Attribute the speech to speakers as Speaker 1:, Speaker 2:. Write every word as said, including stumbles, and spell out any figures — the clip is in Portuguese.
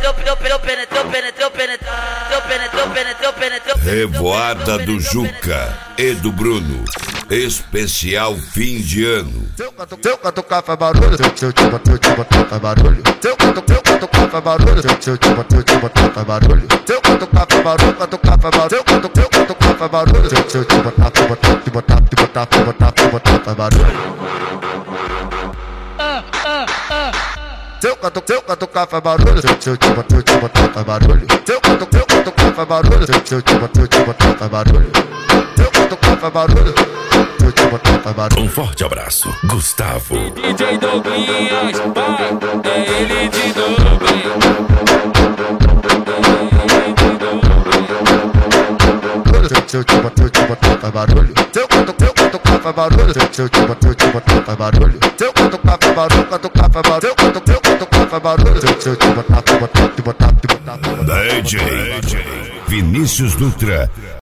Speaker 1: penetrou, penetrou, penetrou, penetrou, penetrou, penetrou, penetrou, penetrou.
Speaker 2: Revoada do Juca e do Bruno. Especial fim de ano.
Speaker 3: Seu catucar faz barulho, seu te bateu, te bateu, faz barulho. Seu catucar faz barulho, seu te bateu, te bateu, faz barulho. Seu catucar faz barulho, catucar faz barulho. Seu catucar faz barulho, seu te botar, te botar, te botar, te botar, te botar, te botar, faz barulho. Seu catucar faz barulho, seu te bateu, te bateu, faz barulho. Seu catucar faz barulho, seu te bateu, te bateu, faz barulho. Seu catucar faz barulho.
Speaker 2: Um forte abraço, Gustavo.
Speaker 4: D J Douglas, vai, é ele de novo.
Speaker 3: Seu te bateu, te bateu, faz barulho. Seu catucar faz barulho, seu te bateu, te bateu, faz barulho. Seu catucar faz barulho, catucar faz barulho. Seu catucar faz barulho, seu te botar, te botar, te botar, te botar.
Speaker 2: D J Vinícius Dutra.